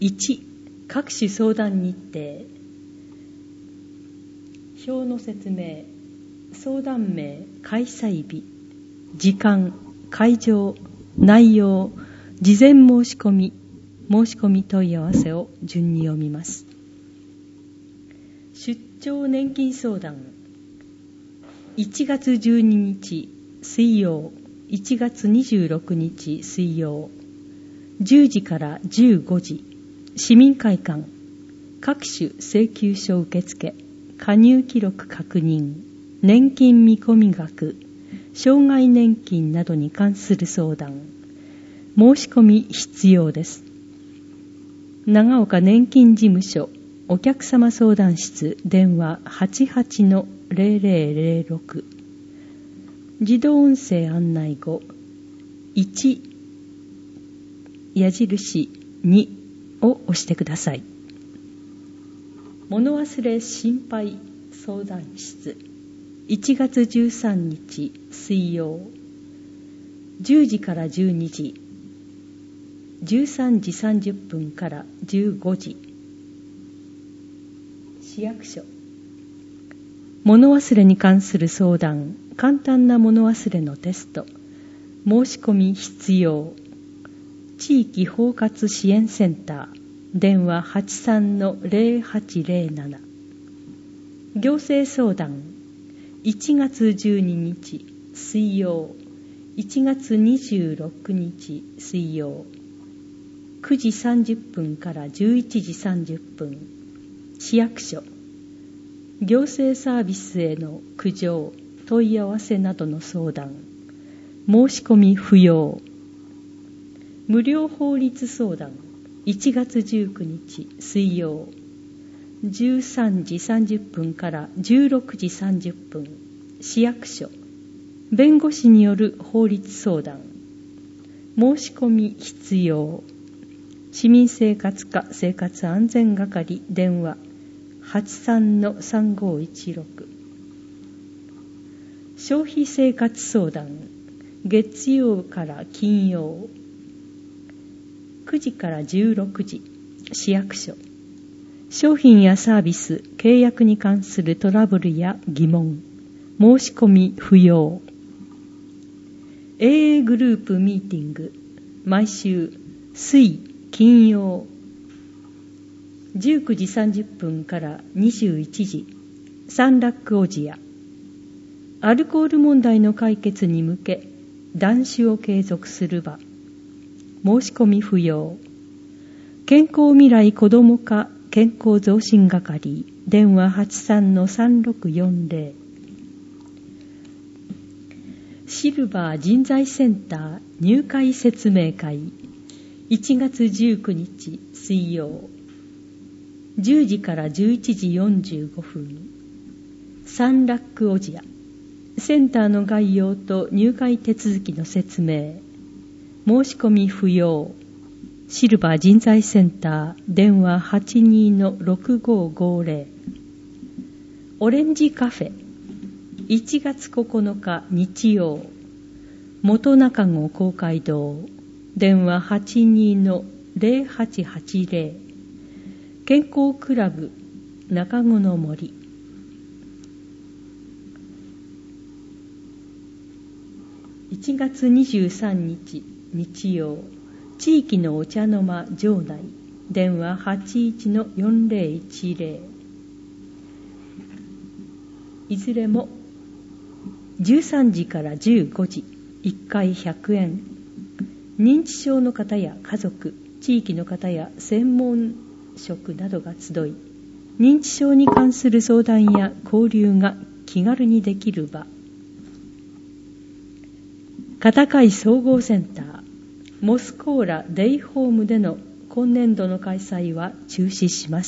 1、各種相談日程。表の説明。相談名、開催日、時間、会場、内容、事前申し込み、申し込み問い合わせを順に読みます。出張年金相談。1月12日水曜、1月26日水曜、10時から15時、市民会館、各種請求書受付、加入記録確認、年金見込み額、障害年金などに関する相談。申し込み必要です。長岡年金事務所お客様相談室、電話 88-0006。自動音声案内後、1、矢印2を押してください。物忘れ心配相談室。1月13日水曜、10時から12時、13時30分から15時。市役所。物忘れに関する相談、簡単な物忘れのテスト、申し込み必要。地域包括支援センター、電話 83-0807。行政相談。1月12日水曜、1月26日水曜、9時30分から11時30分。市役所。行政サービスへの苦情、問い合わせなどの相談。申し込み不要。無料法律相談。1月19日水曜、13時30分から16時30分。市役所。弁護士による法律相談。申し込み必要。市民生活課生活安全係、電話 83-3516。消費生活相談。月曜から金曜、9時から16時。市役所。商品やサービス、契約に関するトラブルや疑問。申し込み不要。AA グループミーティング。毎週水、金曜、19時30分から21時。サンラックオジア。アルコール問題の解決に向け、断酒を継続する場。申し込み不要。健康未来子ども課健康増進係、電話 83-3640。シルバー人材センター入会説明会。1月19日水曜、10時から11時45分。サンラックオジア。センターの概要と入会手続きの説明。申し込み不要。シルバー人材センター、電話 82-6550。オレンジカフェ。1月9日日曜、元中郷公会堂、電話 82-0880。健康クラブ中郷の森。1月23日日曜、地域のお茶の間場内、電話 81-4010。いずれも13時から15時、1回100円。認知症の方や家族、地域の方や専門職などが集い、認知症に関する相談や交流が気軽にできる場。片貝総合センター、モスコーラデイホームでの今年度の開催は中止します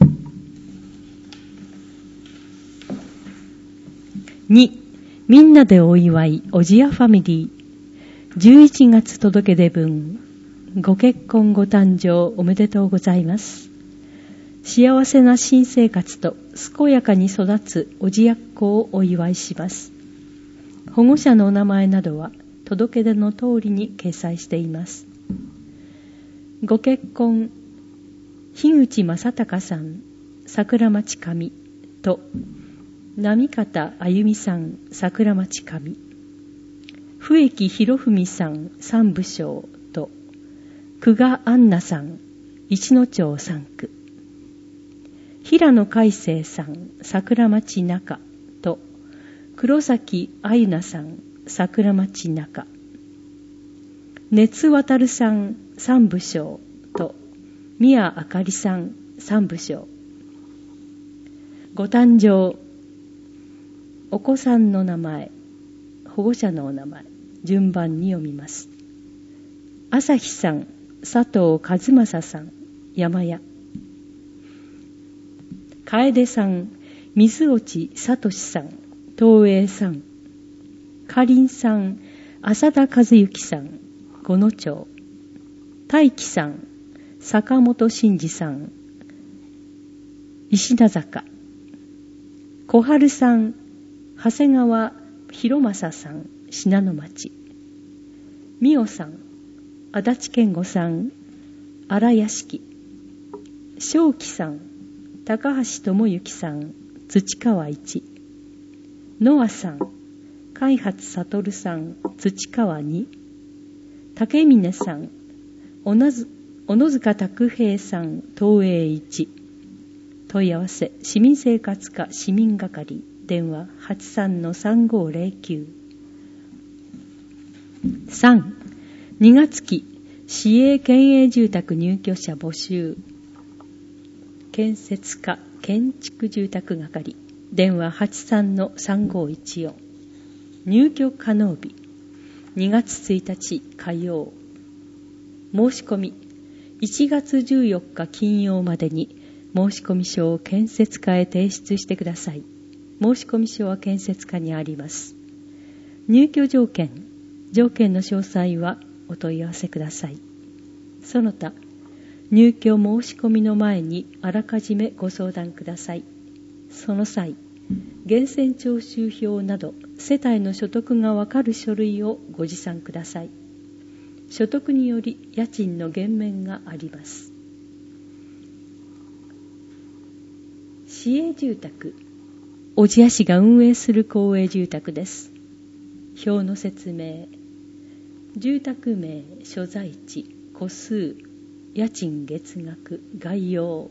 。2、みんなでお祝いおじやファミリー。11月届け出文。ご結婚ご誕生おめでとうございます。幸せな新生活と健やかに育つおじやっ子をお祝いします。保護者のお名前などは届け出の通りに掲載しています。ご結婚樋口正隆さん、桜町上と、波方あゆみさん、桜町上、笛木博文さん、三部省と、久我杏奈さん、一野町3区、平野海生さん、桜町中と、黒崎愛菜さん、桜町中、熱渡さん、三部省と、宮あかりさん、三部省。ご誕生、お子さんの名前、保護者のお名前、順番に読みます。朝日さん、佐藤和正さん、山屋。楓さん、水落聡さん、東映さん。かりんさん、浅田和幸さん、五野町。大輝さん、坂本真二さん、石田坂。小春さん、長谷川博正さん、信濃町。美代さん、足立健吾さん、荒屋敷。正樹さん、高橋智之さん、土川一。ノアさん、海発悟さん、土川二。竹峰さん、小野塚拓平さん、東映一。問い合わせ、市民生活課市民係、電話 83-3509。3、2月期、市営県営住宅入居者募集。建設課建築住宅係、電話 83-3514。入居可能日、2月1日火曜。申し込み、1月14日金曜までに申込書を建設課へ提出してください。申込書は建設課にあります。入居条件の詳細はお問い合わせください。その他、入居申し込みの前にあらかじめご相談ください。その際、源泉徴収票など世帯の所得がわかる書類をご持参ください。所得により家賃の減免があります。市営住宅、小千谷市が運営する公営住宅です。表の説明、住宅名、所在地、戸数、家賃月額、概要。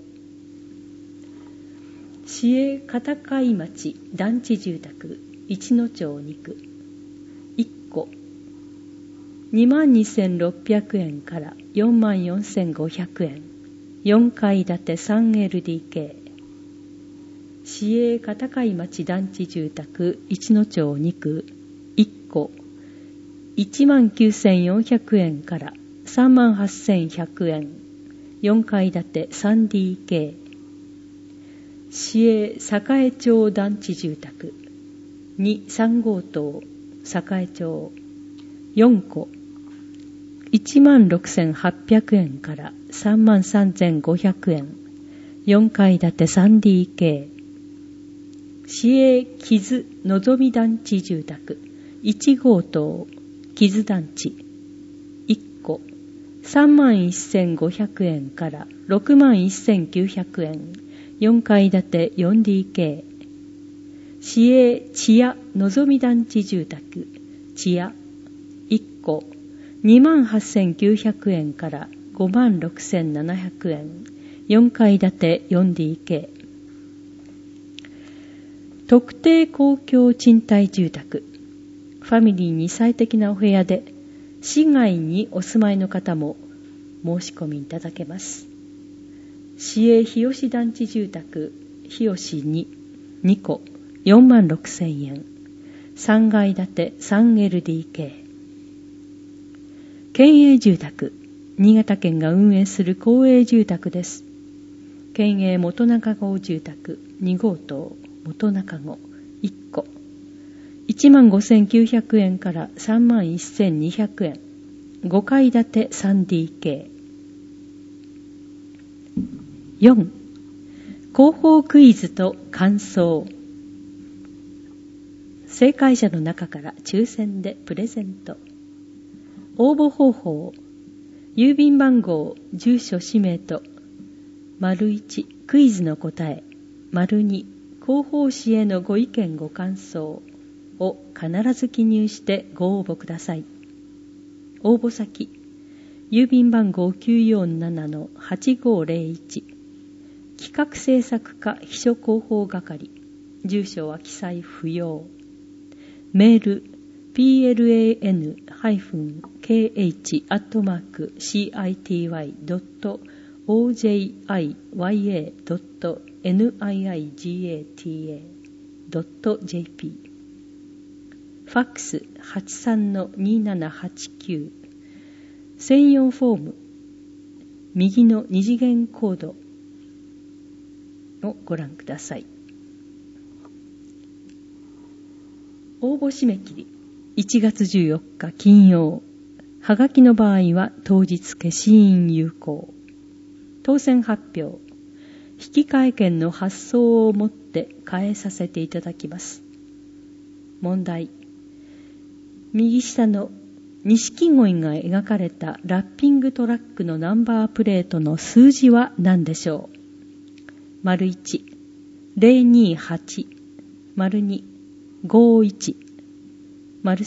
市営片貝町団地住宅、一野町2区、1戸、22,600円から44,500円、4階建て 3LDK。市営片貝町団地住宅、一野町2区、1戸、19,400円から38,100円、4階建て 3DK。市営栄町団地住宅、2、3号棟、栄町、4戸、16,800円から33,500円、4階建て 3DK。市営木津のぞみ団地住宅、1号棟、木津団地、1戸、31,500円から61,900円、4階建て 4DK。市営千谷のぞみ団地住宅、千谷、1戸、28,900円から56,700円、4階建て 4DK。特定公共賃貸住宅、ファミリーに最適なお部屋で、市外にお住まいの方も申し込みいただけます。市営日吉団地住宅、日吉2、2戸、46,000円、3階建て 3LDK。県営住宅、新潟県が運営する公営住宅です。県営元中郷住宅、2号棟、元中郷、1戸、15,900円から31,200円、5階建て 3DK。4、広報クイズと感想。正解者の中から抽選でプレゼント。応募方法、郵便番号、住所、氏名と 1、クイズの答え。2、広報誌へのご意見ご感想を必ず記入してご応募ください。応募先、郵便番号 947-8501 企画制作課秘書広報係、住所は記載不要。メール plan-city@city.ojiya.niigata.jp、 ファックス 83-2789、 専用フォーム右の二次元コードをご覧ください。応募締め切り1月14日金曜。はがきの場合は当日消印有効。当選発表、引換券の発送をもって返させていただきます。問題、右下の錦鯉が描かれたラッピングトラックのナンバープレートの数字は何でしょう。丸1、028、丸2、51、丸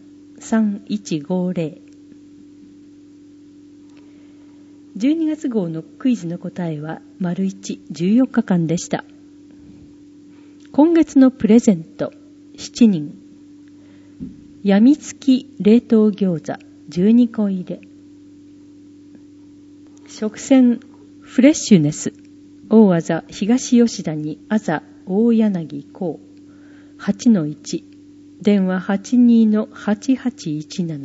3、3150。12月号のクイズの答えは丸1、14日間でした。今月のプレゼント、7人。やみつき冷凍餃子12個入れ。食洗フレッシュネス大あざ東吉田にあざ大柳港 8-1、 電話 82-8817。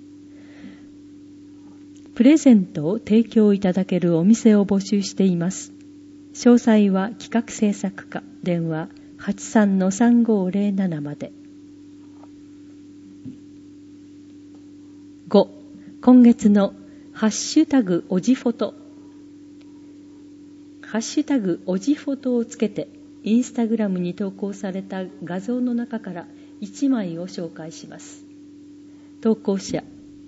プレゼントを提供いただけるお店を募集しています。詳細は企画制作課、電話 83-3507 まで。5、今月のハッシュタグおじフォト。ハッシュタグおじフォトをつけてインスタグラムに投稿された画像の中から1枚を紹介します。投稿者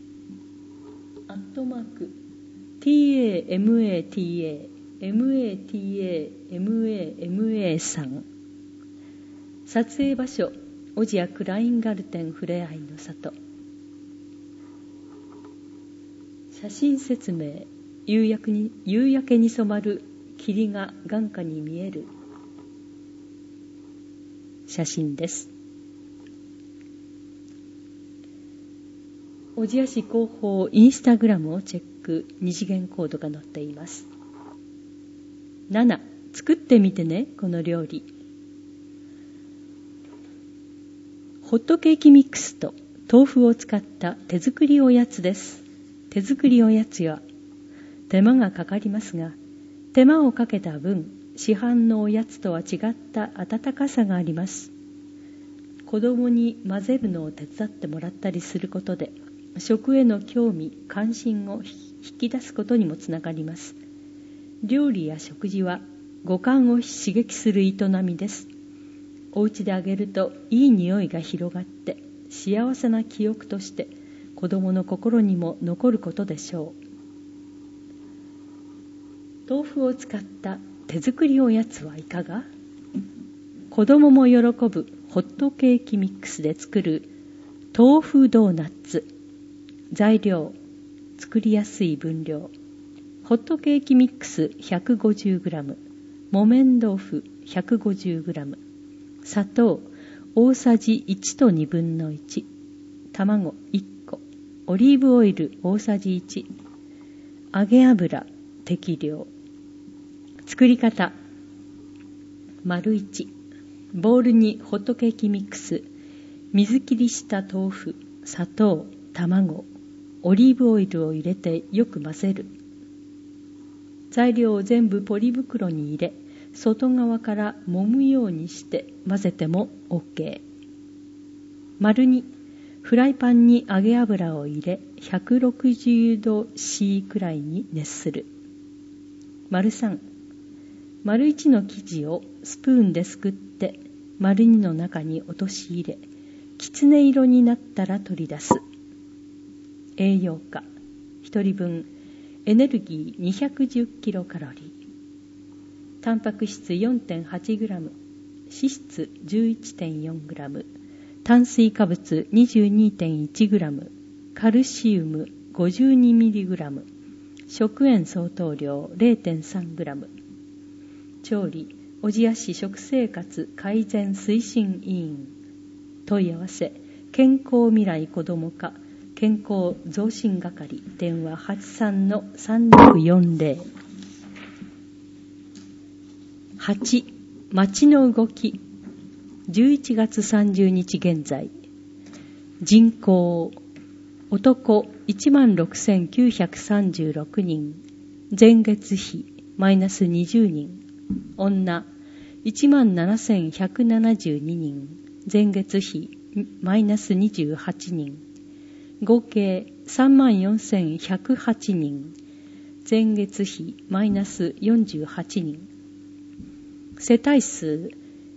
@TAMATAMATAMA さん。撮影場所小千谷クラインガルテンふれあいの里。写真説明、夕焼けに染まる霧が眼下に見える写真です。小千谷市広報インスタグラムをチェック、二次元コードが載っています。7、作ってみてね、この料理。ホットケーキミックスと豆腐を使った手作りおやつです。手作りおやつは手間がかかりますが、手間をかけた分、市販のおやつとは違った温かさがあります。子供に混ぜるのを手伝ってもらったりすることで、食への興味・関心を引き出すことにもつながります。料理や食事は五感を刺激する営みです。お家であげるといい匂いが広がって、幸せな記憶として子供の心にも残ることでしょう。豆腐を使った手作りおやつはいかが？子供も喜ぶホットケーキミックスで作る豆腐ドーナツ。材料、作りやすい分量。ホットケーキミックス 150g、 木綿豆腐 150g、 砂糖大さじ1と1/2、卵1個、オリーブオイル大さじ1、揚げ油適量。作り方、丸1、ボウルにホットケーキミックス、水切りした豆腐、砂糖、卵、オリーブオイルを入れてよく混ぜる。材料を全部ポリ袋に入れ、外側から揉むようにして混ぜても OK。 丸2、フライパンに揚げ油を入れ、160度 C くらいに熱する。丸3、丸1の生地をスプーンですくって丸2の中に落とし入れ、きつね色になったら取り出す。栄養価、1人分エネルギー210キロカロリー。 タンパク質 4.8g、脂質 11.4g、炭水化物 22.1g、カルシウム 52mg、食塩相当量 0.3g。調理、小千谷市食生活改善推進委員。問い合わせ、健康未来子ども課健康増進係、電話 83-3640。8. 町の動き。11月30日現在、人口男 16,936 人、前月比マイナス20人、女 17,172 人、前月比マイナス28人、合計 34,108 人、前月比マイナス48人、世帯数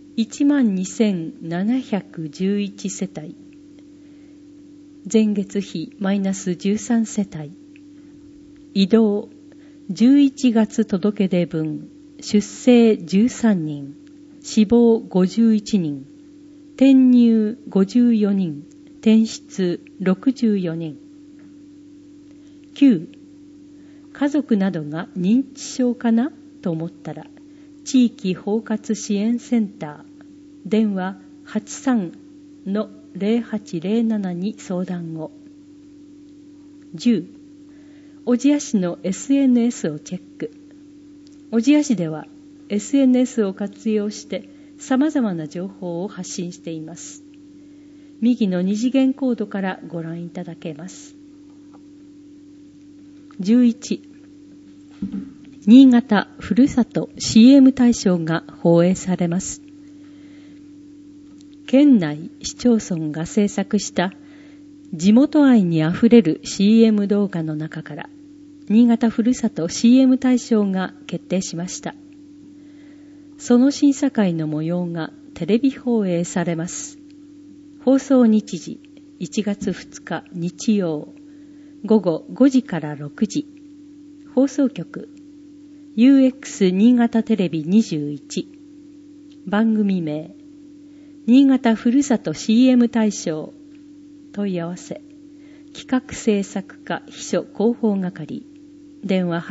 12,711 世帯、前月比マイナス13世帯、異動11月届出分、出生13人、死亡51人、転入54人、転出64人。9. 家族などが認知症かなと思ったら、地域包括支援センター、電話 83-0807 に相談を。10. 小千谷市の SNS をチェック。小千谷市では SNS を活用して様々な情報を発信しています。右の二次元コードからご覧いただけます。11. 新潟ふるさと CM 大賞が放映されます。県内市町村が制作した地元愛にあふれる CM 動画の中から新潟ふるさと CM 大賞が決定しました。その審査会の模様がテレビ放映されます。放送日時1月2日日曜午後5時から6時。放送局 UX 新潟テレビ21。番組名新潟ふるさと CM 大賞。問い合わせ企画制作課秘書広報係、電話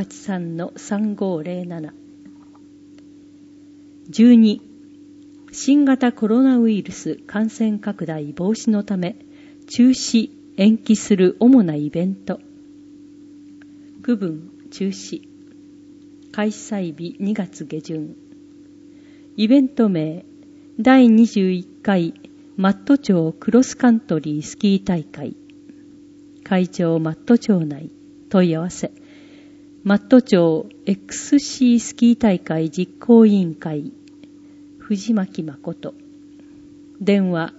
83-3507。12. 新型コロナウイルス感染拡大防止のため中止延期する主なイベント。区分中止。開催日2月下旬。イベント名第21回マット町クロスカントリースキー大会。会場マット町内。問い合わせマット町 XC スキー大会実行委員会藤巻誠。電話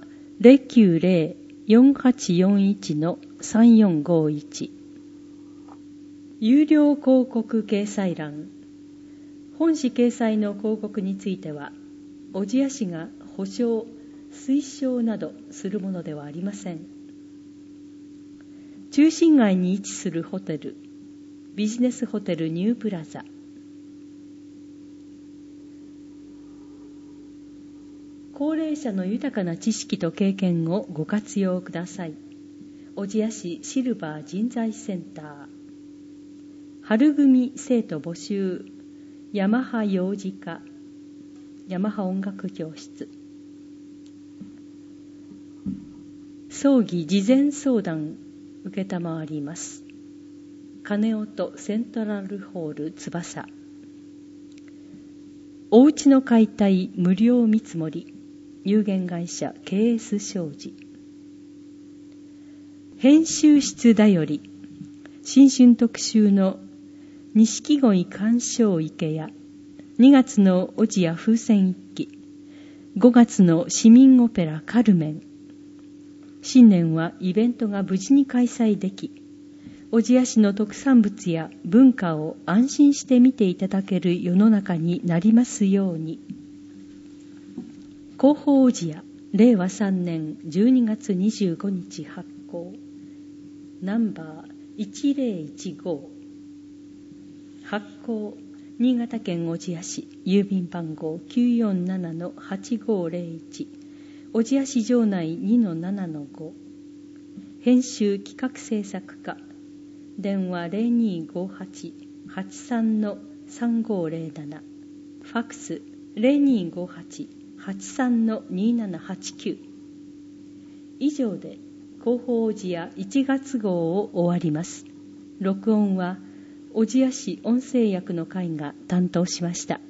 090-4841-3451。有料広告掲載欄。本誌掲載の広告については小千谷市が保証推奨などするものではありません。中心街に位置するホテル、ビジネスホテルニュープラザ。高齢者の豊かな知識と経験をご活用ください。小千谷市シルバー人材センター。春組生徒募集、ヤマハ幼児科、ヤマハ音楽教室。葬儀事前相談受けたまわります。金音セントラルホール翼。おうちの解体無料見積もり、有限会社 KS 商事。編集室だより、新春特集の錦鯉鑑賞池や2月の小千谷風船一揆、5月の市民オペラカルメン。新年はイベントが無事に開催でき、小千谷市の特産物や文化を安心して見ていただける世の中になりますように。広報小千谷、令和3年12月25日発行。ナンバー1015。発行新潟県小千谷市郵便番号 947-8501 小千谷市城内 2-7-5 編集企画制作課電話 0258-83-3507 ファクス 0258-83-2789 以上で広報小千谷1月号を終わります。録音は小千谷市音声役の会が担当しました。